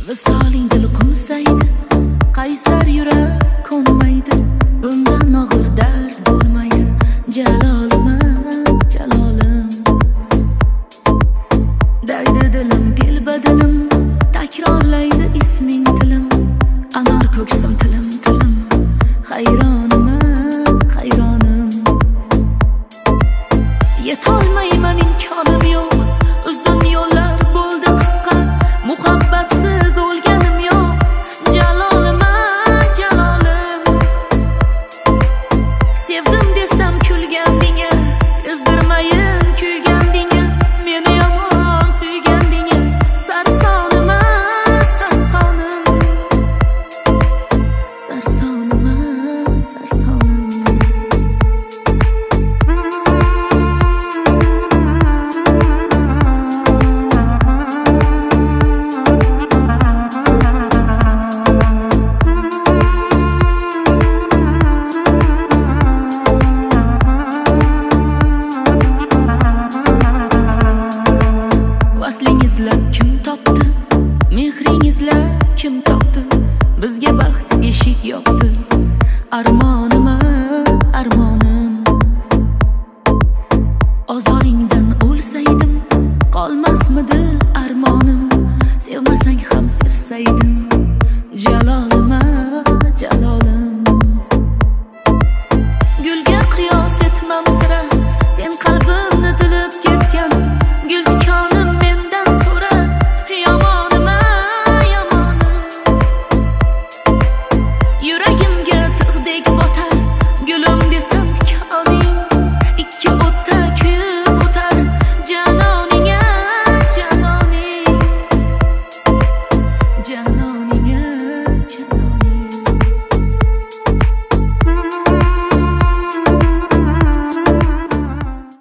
Visoling dil qumsaydi, qaysar yurak ko'nmaydi, bundan og'ir dard bo'lmaydi. Jalolim, jalolim, daydi dilim, telbadilim, takrorlaydi isming tilim, anor ko'ksim tilim, tilim, hayronim, hayronim. Yetolmayman, imkonim yo'q, uzun yo'llar bo'ldi qisqa, muhabbatsiz o'lganim yo'q. Jalolim, jalolim, sevdim desam kulgandinga, sezdirmayin kuygandinga, meni yomon suygandinga. Sarsonim, sarsonim, sarsonim, sarsonim. Vaslingizlab kim topdi, mehringizlab kim topdi, bizga baxt eshik yopdi. Armonim, armonim, ozoringdan o'lsaydim, qolmasmidi armonim, sevmasang ham sevsaydim. Jalolim, jalolim, gulga qiyos etmam sira, sen qalbimni tilib ketgan gul tikonim mendan so'ra. Yomonim, yomonim, yuragimga tig'dek botar, gulim desam tikoning, ikki o'tda kuyib o'tar. Janoning, janoning, janoning.